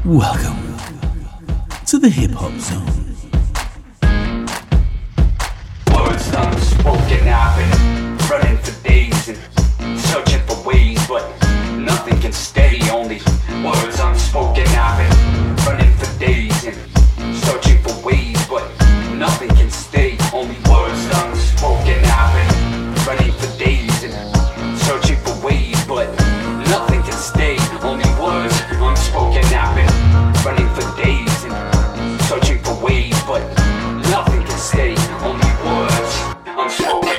Welcome to the Hip Hop Zone. Words unspoken, I've been running for days and searching for ways, but nothing can stay. Only words unspoken, I've been running for days and searching for ways, but nothing can stay. Only words unspoken, I've been running for days and searching for ways, but nothing can stay. Only words unspoken, I've been running for days and searching for ways, but nothing can stay. Only words unspoken.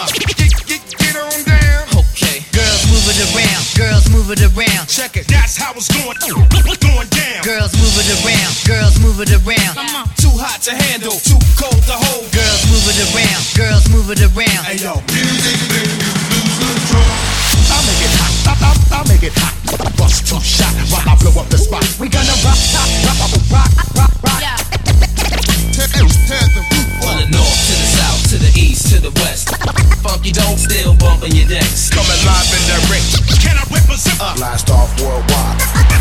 Get on down. Okay. Girls move it around. Girls move it around. Check it. That's how it's going down. Girls move it around. Girls move it around. Come on. Too hot to handle. Too cold to hold. Girls move it around. Girls move it around. Hey yo. I'll make it hot. I'll make it hot. Bust two shot while I blow up the spot. We gonna rock. Yeah. Tear the roof from the north to the south to the east to the west. Funky dope still bumping your decks. Coming live and direct. Can I represent? Blast off worldwide.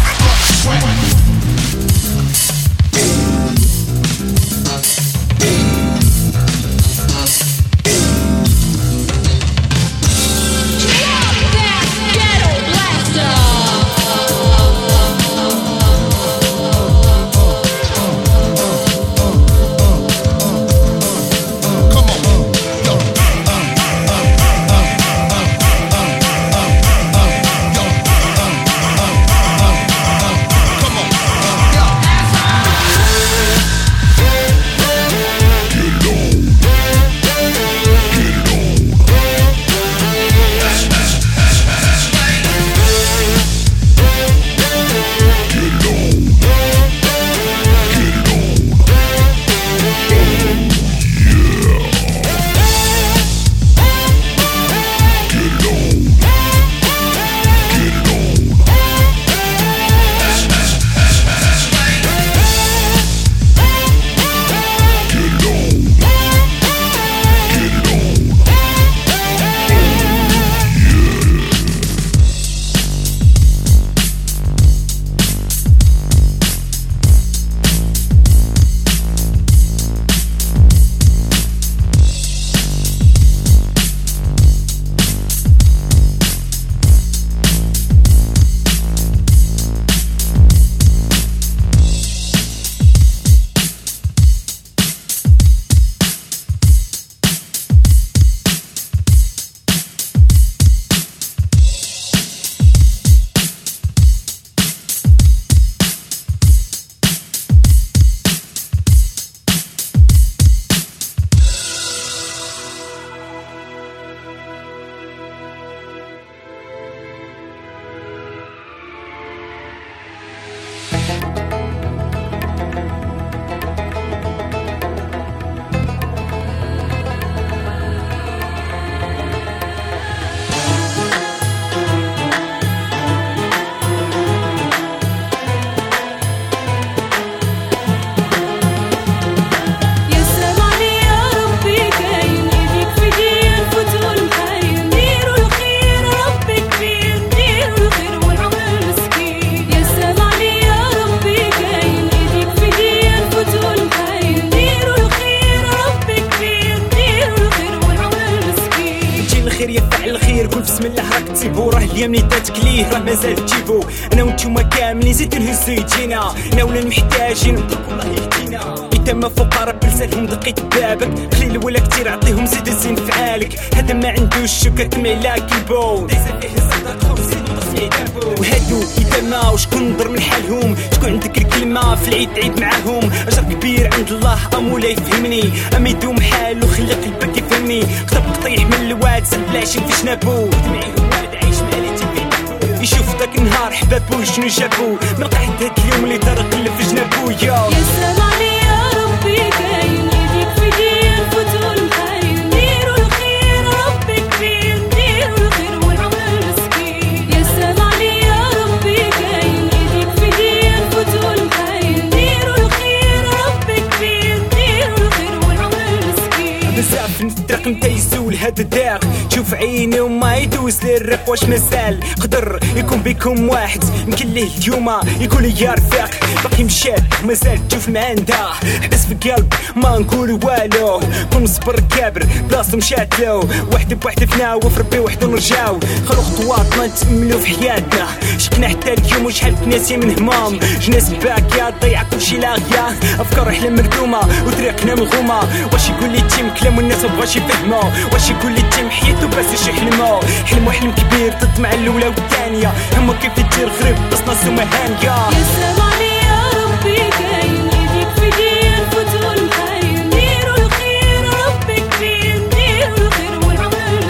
بسم الله راك تسيبو، راه اليوم اللي داتك ليه راه مازال تجيبو. انا وانتوما كاملين زيد نهزو يجينا، انا ولا محتاجين نطلب الله يهدينا. إذا ما فقراء بلسانهم دقيت بابك، قليل ولا كتير عطيهم زيد الزين فعالك. هذا ما عندوش شكا تميلا كلبو دايزا فيه الصدقة وزيد نطفي دابو. وهادو إذا ما وشكون نضر من حالهم، شكون عندك الكلمة في العيد عيد معاهم. أجر كبير عند الله مولاي يفهمني، أما يدوم حالو خلى قلبك يفهمني. خطب قطيح من الواد سد العشيم في شنابو، دمعيهم واد عايش مالي تبي يشوف داك النهار حبابو شنو جابو. من قعد هاد اليوم اللي طرق في جنابو. يا سلام علي يا ربي كاين يديك في دين فتول محاين. نديرو الخير ربي كبير، نديرو الخير والعمل مسكين. يا سلام علي يا ربي كاين يديك في دين فتول محاين. نديرو الخير ربي كبير، نديرو الخير والعمل مسكين. بزاف نتدرق نتا يزول هاد الداغ، تشوف عيني وما يدوز للرق. واش مازال قدر يكون بكم واحد يمكن ليه اليوم يكون يا رفاق باقي مشات ومازال تشوف ما عندها حبس في القلب ما نقول والو. كون صبر كابر بلاصتو مشات له، وحده بوحده فينا وفي ربي وحده نرجعو. خلو خطواتنا نتأملو في حياتنا، شكنا حتى اليوم وشحال ناسي من همام. جناس باكية ضيع كلشي لاغية، افكار احلام مردومة وطريقنا ملغومة. واش يقول لي تيم كلام والناس مبغاش يفهمو، واش يقول لي تيم حياتو بس يحلمو. حلمو حلم كبير تطمع الاولى والثانية، هما كيف تدير غريب بس ناس ما هانية. يا سلام علي يا ربي كاين يديك في دين فتول محاين. نديرو الخير ربي كبير، نديرو الخير والعمل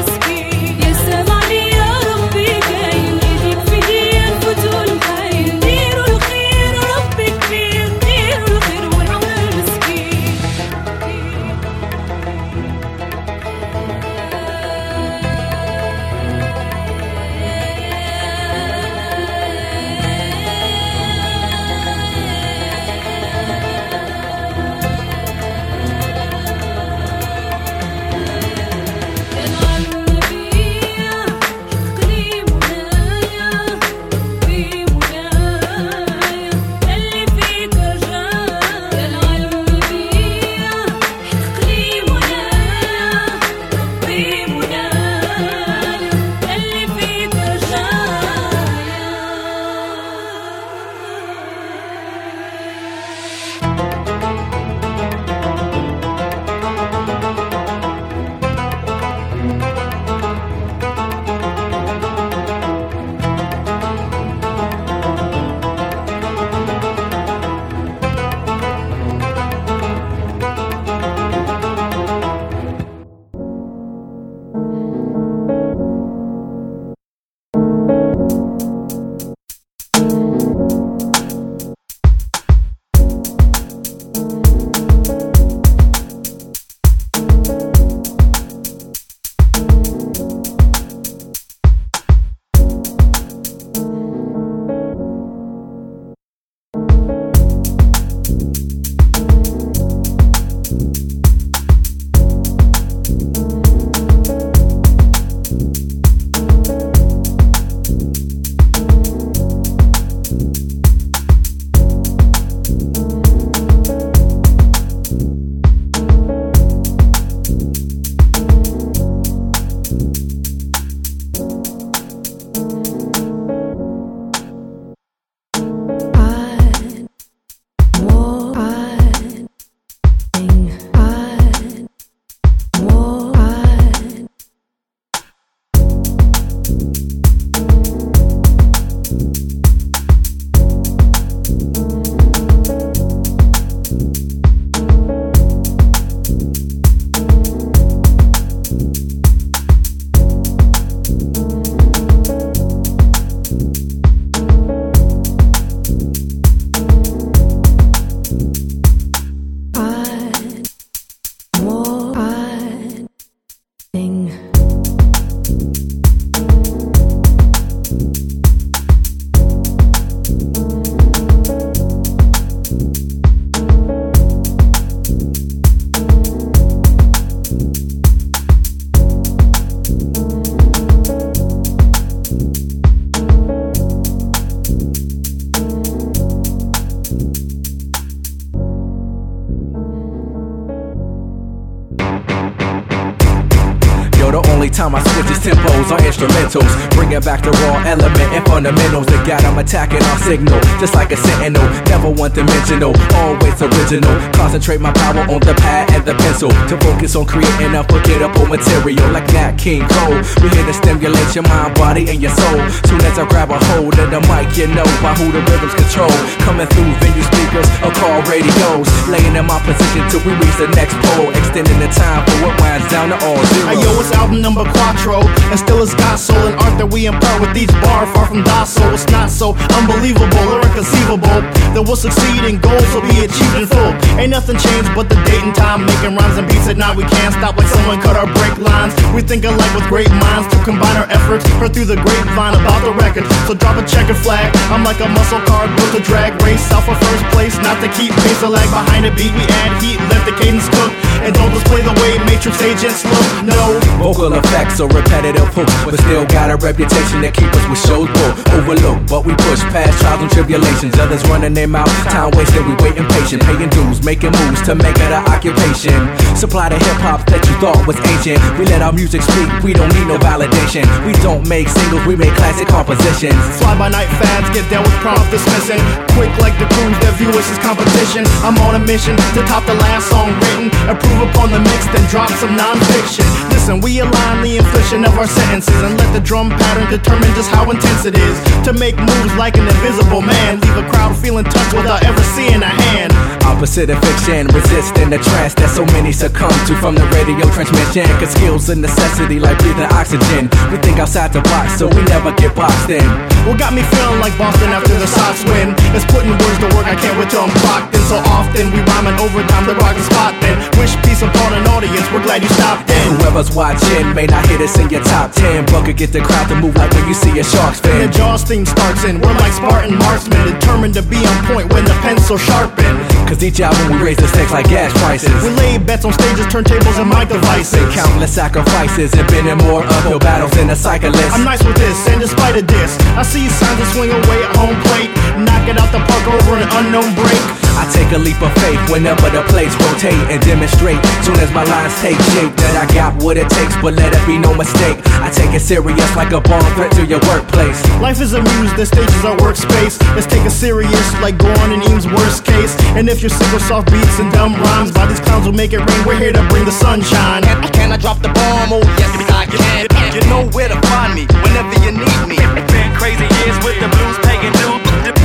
Cause these tempos are instrumentals, bringing back the raw element and fundamentals that got them attacking our signal, just like a sentinel, never one-dimensional, always original. Concentrate my power on the pad and the pencil to focus on creating unforgettable material like Nat King Cole. We here to stimulate your mind, body, and your soul. Soon as I grab a hold of the mic, you know by who the rhythms control. Coming through venue speakers or car radios, laying in my position till we reach the next pole, extending the time for what winds down to all zero. Hey yo, it's album number quattro, and still it's got soul and art that we impart with each bar. Far from docile, it's not so unbelievable or inconceivable that we'll succeed in goals will be achieved in full. Ain't nothing changed but the date and time, making rhymes and beats at night. We can't stop like someone cut our brake lines. We think alike with great minds to combine our efforts. Heard through the grapevine about the record, so drop a checkered flag. I'm like a muscle car built to drag, race out for first place, not to keep pace or lag behind the beat. We add heat, let the cadence cook, and don't display the way Matrix agents look. No vocal effects or repetitive hooks, but still got a reputation that keep us with shows booked. Overlooked, but we push past trials and tribulations. Others running their mouth, time wasted, we waiting patient, paying dues, making moves to make it an occupation. Supply the hip hop that you thought was ancient. We let our music speak, we don't need no validation. We don't make singles, we make classic compositions. Fly by night fads, get down with prompt dismissing. Quick like the cruise that view us as competition. I'm on a mission to top the last song written, improve upon the mix, then drop some non-fiction. Listen, we align the inflection of our sentences and let the drum pattern determine just how intense it is to make moves like an invisible man, leave a crowd feeling touched without ever seeing a hand. Opposite of fiction, resisting the trance that so many succumb to from the radio transmission. Cause skills a necessity like breathing oxygen. We think outside the box so we never get boxed in. What got me feeling like Boston after the Sox win is putting words to work, I can't wait till I'm clocked in. So often we rhyming overtime to rock the spot then. Wish peace upon an audience, we're glad you stopped in. Whoever's watching may not hit us in your top 10, but could get the crowd to move like when you see a Sharks fan. The Jaws theme starts in, we're like Spartan marksmen, determined to be on point when the pencil sharpened. Cause each album we raise the stakes like gas prices. We lay bets on stages, turntables, and mic devices. Countless sacrifices and been in more uphill battles than a cyclist. I'm nice with this, and despite of this, I see signs to swing away at home plate, knock it out the park over an unknown break. I take a leap of faith whenever the plates rotate and demonstrate. Soon as my lines take shape that I got what it takes, but let it be no mistake. I take it serious like a bomb threat to your workplace. Life is a muse, the stage is our workspace. Let's take it serious like Gorn and Eames' worst case. And if you're sick of soft beats and dumb rhymes, by these clowns will make it rain, we're here to bring the sunshine. Can I drop the bomb? Oh yes, I can. You know where to find me whenever you need me. Been crazy years with the blues, pagan dudes.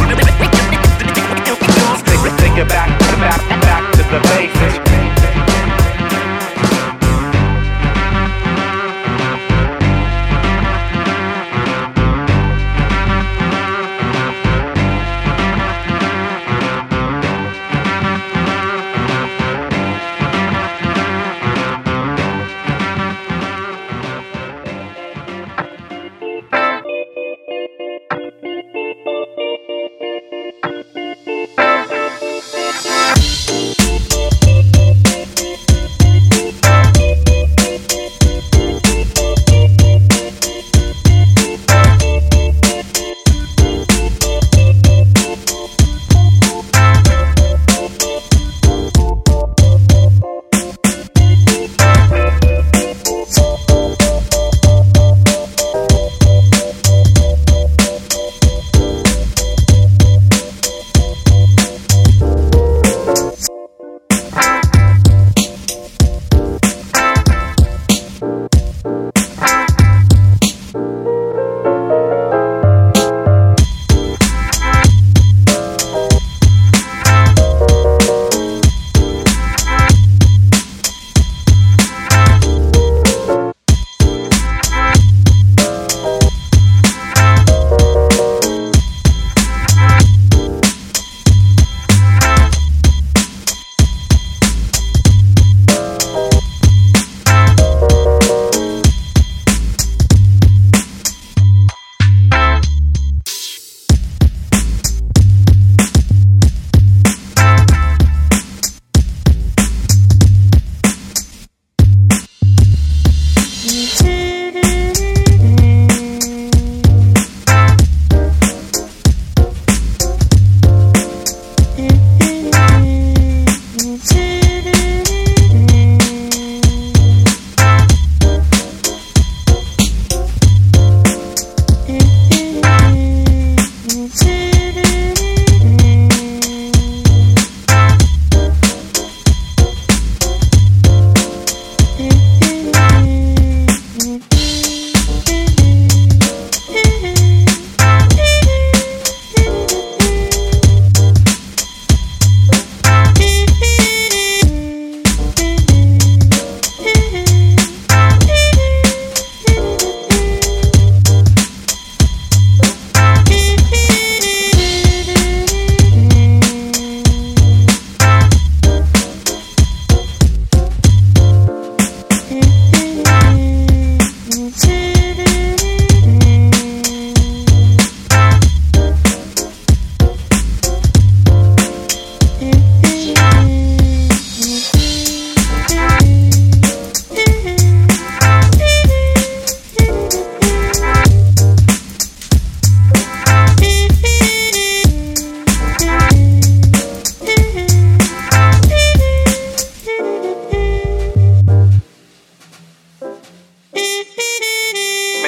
Take it back to the basics.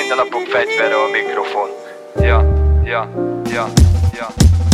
alapok fegyvere a mikrofon. Ja, ja, ja, ja.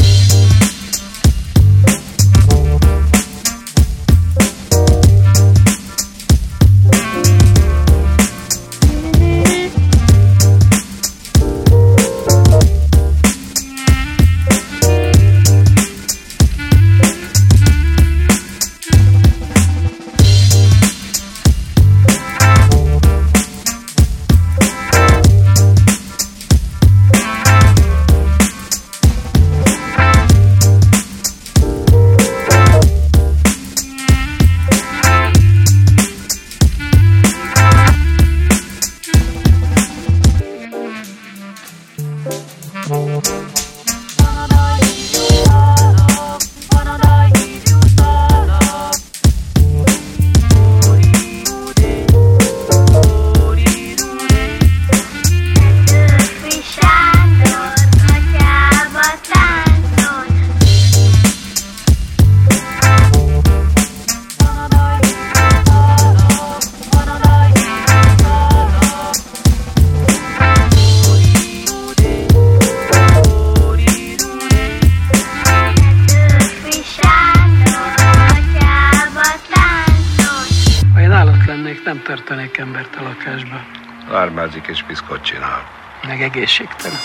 Nem tartanék embert a lakásba. Lármázik és piszkot csinál. Meg egészségtelen.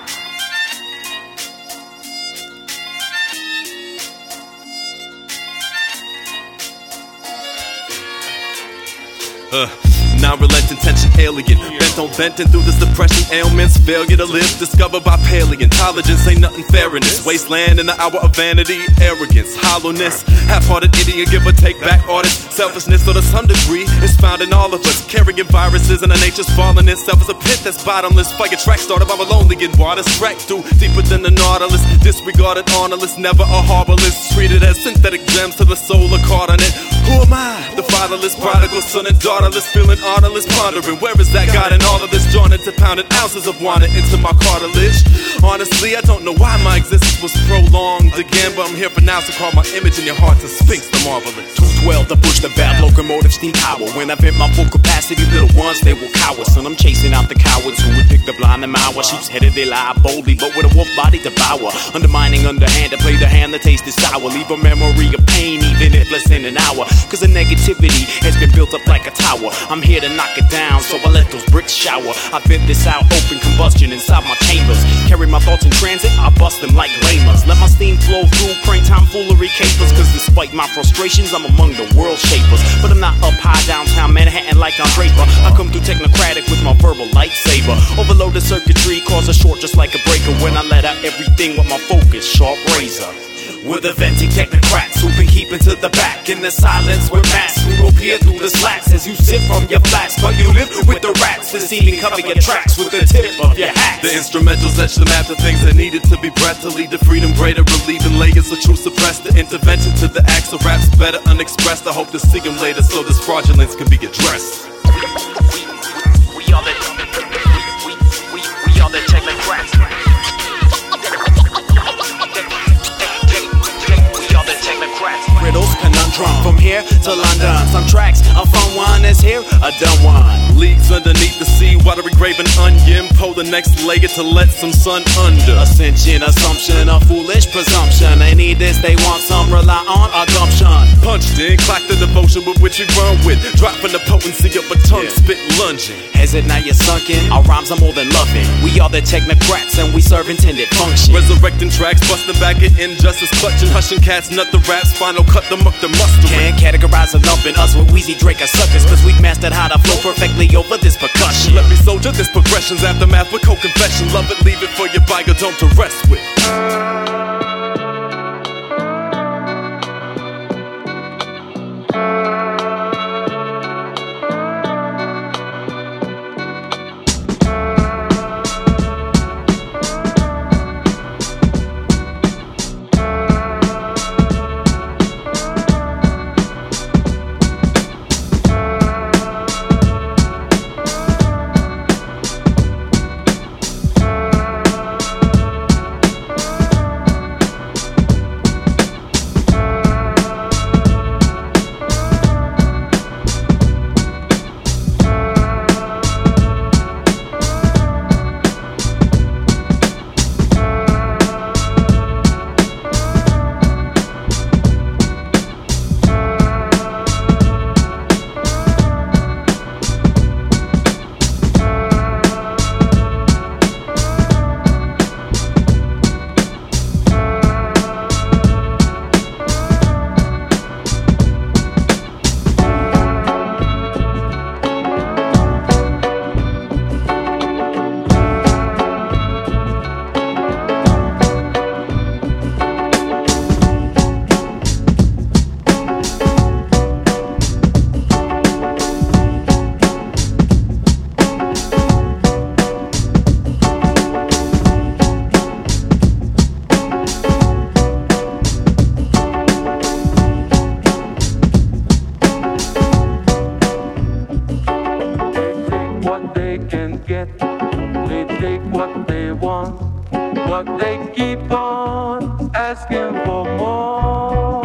Non-relenting tension alien, bent on benting through this depression, ailments, failure to live, discovered by paleontologists. Ain't nothing fair in this wasteland in the hour of vanity, arrogance, hollowness, half-hearted idiot, give or take back artist, selfishness, so to some degree is found in all of us, carrying viruses and our nature's fallen itself as a pit that's bottomless. Fire track started by a lonely in water, track through deeper than the Nautilus, disregarded, honorless, never a harborless, treated as synthetic gems to the soul are caught on it. Who am I? The fatherless, prodigal son and daughterless, feeling honorless, pondering where is that God in all of this, drawn into pounded ounces of wanted into my cartilage. Honestly, I don't know why my existence was prolonged again, but I'm here for now, so call my image in your heart to Sphinx the marvelous. 212 to push the valve, locomotive steam power. When I vent my full capacity, little ones, they will cower. Son, I'm chasing out the cowards who would pick the blind and mour. Sheep's headed, they lie boldly, but with a wolf body devour. Undermining, underhand, to play the hand that tastes sour. Leave a memory of pain, even if less than an hour. Cause the negativity has been built up like a tower. I'm here to knock it down, so I let those bricks shower. I vent this out, open combustion inside my chambers. Carry my thoughts in transit, I bust them like lamers. Let my steam flow through, prank time foolery capers. Cause despite my frustrations, I'm among the world shapers. But I'm not up high downtown Manhattan like I'm Draper. I come through technocratic with my verbal lightsaber. Overload the circuitry, cause a short just like a breaker. When I let out everything with my focus, sharp razor. We're the venting technocrats who been keeping to the back. In the silence with masks, we will peer through the slats as you sip from your flask. But you live with the rats, deceiving, cover your tracks with the tip of your hat. The instrumentals etch the map of things that needed to be bred to lead to freedom greater, relieving layers of truth suppressed. The intervention to the acts of raps better unexpressed. I hope to see them later so this fraudulence can be addressed. We are the technocrats. Riddles, conundrum, from here to London. Some tracks, a fun one is here, a dumb one. Leagues underneath the sea, water engraving onion. Pull the next layer to let some sun under. Ascension, assumption, a foolish presumption. They need this, they want some, rely on a gumption. Punched in, clock the devotion with which we run with. Dropping the potency of a tongue, spit lunging. Has it now you're sunken? Our rhymes are more than loving. We are the technocrats and we serve intended function. Resurrecting tracks, busting back at injustice, clutching, hushing cats, nut the raps, final cut them up the mustard. Can't categorize a lump in us with Wheezy Drake or suckers, cause we've mastered how to flow perfectly over this percussion. Let me soldier this progression's aftermath with cold confession. Love it, leave it for your biodome to rest with. they take what they want, but they keep on asking for more.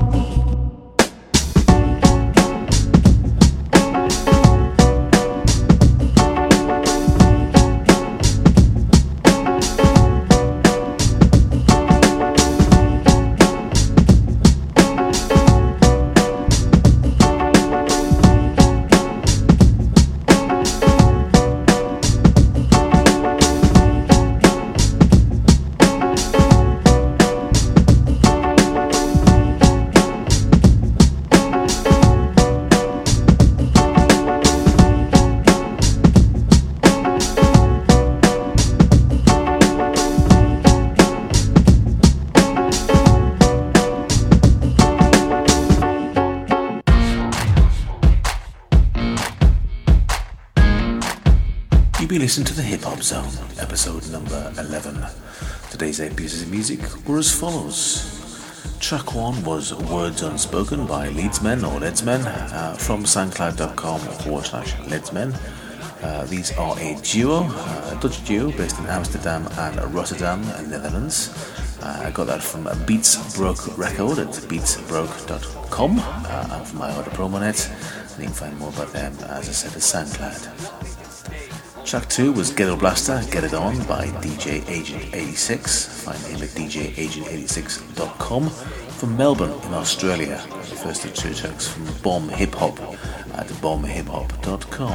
You listen to the Hip Hop Zone, episode number 11. Today's 8 pieces of music were as follows. Track 1 was Words Unspoken by Leedsmen or Leedsmen from soundcloud.com/Leedsmen. These are a duo, a Dutch duo based in Amsterdam and Rotterdam, Netherlands. I got that from Beats Broke Record at beatsbroke.com and from my order promo net. And you can find more about them, as I said, at SoundCloud. Track 2 was Ghetto Blaster, Get It On by DJ Agent 86. Find him at djagent86.com from Melbourne in Australia. The first of 2 tracks from Bomb Hip Hop at bombhiphop.com.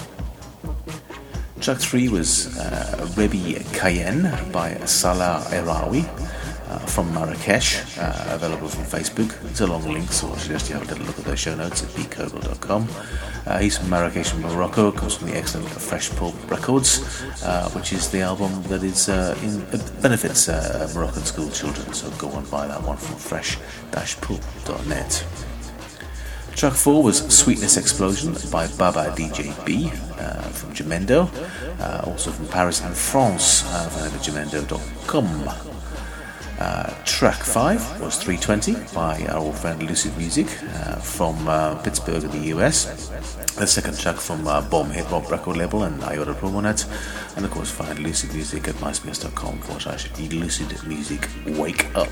Track 3 was Rebi Cayenne by Salah Erawi from Marrakesh, available from Facebook. It's a long link, so I suggest you have a little look at their show notes at bkogo.com. He's from Marrakesh, Morocco, comes from the excellent Fresh Pulp Records, which is the album that is benefits Moroccan school children, so go and buy that one from fresh-pulp.net. Track 4 was Sweetness Explosion by Baba DJ B from Jamendo, also from Paris and France, found at jamendo.com. Track 5 was 320 by our old friend Lucid Music from Pittsburgh in the US. The second track from Bomb Hip Hop record label and IOTA Promonet. And of course find Lucid Music at myspace.com/Lucid Music Wake Up.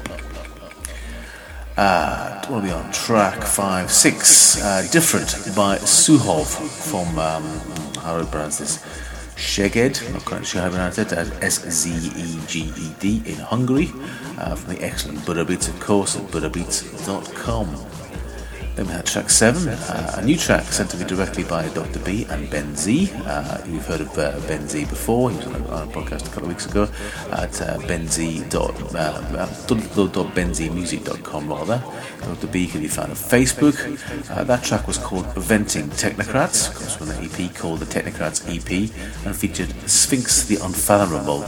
What are we on? Track 6, Different by Suhov from, how do I pronounce this? Szeged, I'm not quite sure how to pronounce it, SZEGED in Hungary, from the excellent Buddha Beats, of course, at buddhabeats.com. Then we had track 7, a new track sent to me directly by Dr. B and Ben Z. You've heard of Ben Z before. He was on a podcast a couple of weeks ago at www.benzmusic.com rather. Dr. B can be found on Facebook. That track was called Venting Technocrats. It comes from an EP called the Technocrats EP and featured Sphinx the Unfathomable.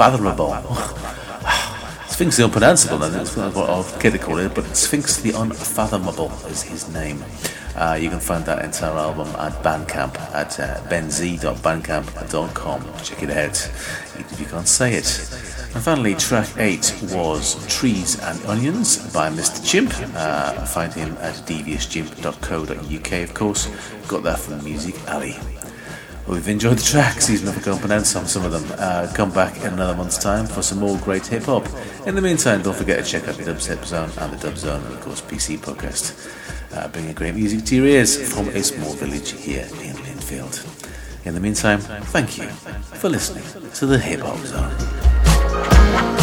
Sphinx the Unpronounceable, that's what I'll get to call it, but Sphinx the Unfathomable is his name. You can find that entire album at Bandcamp at benz.bandcamp.com. Check it out, even if you can't say it. And finally, track 8 was Trees and Onions by Mr. Chimp. Find him at deviouschimp.co.uk, of course. Got that from Music Alley. Well, we've enjoyed the tracks, even if I can't pronounce some of them. Come back in another month's time for some more great hip-hop. In the meantime, don't forget to check out the Dubstep Zone and the Dub Zone and, of course, PC Podcast. Bringing great music to your ears from a small village here in Linfield. In the meantime, thank you for listening to the Hip Hop Zone.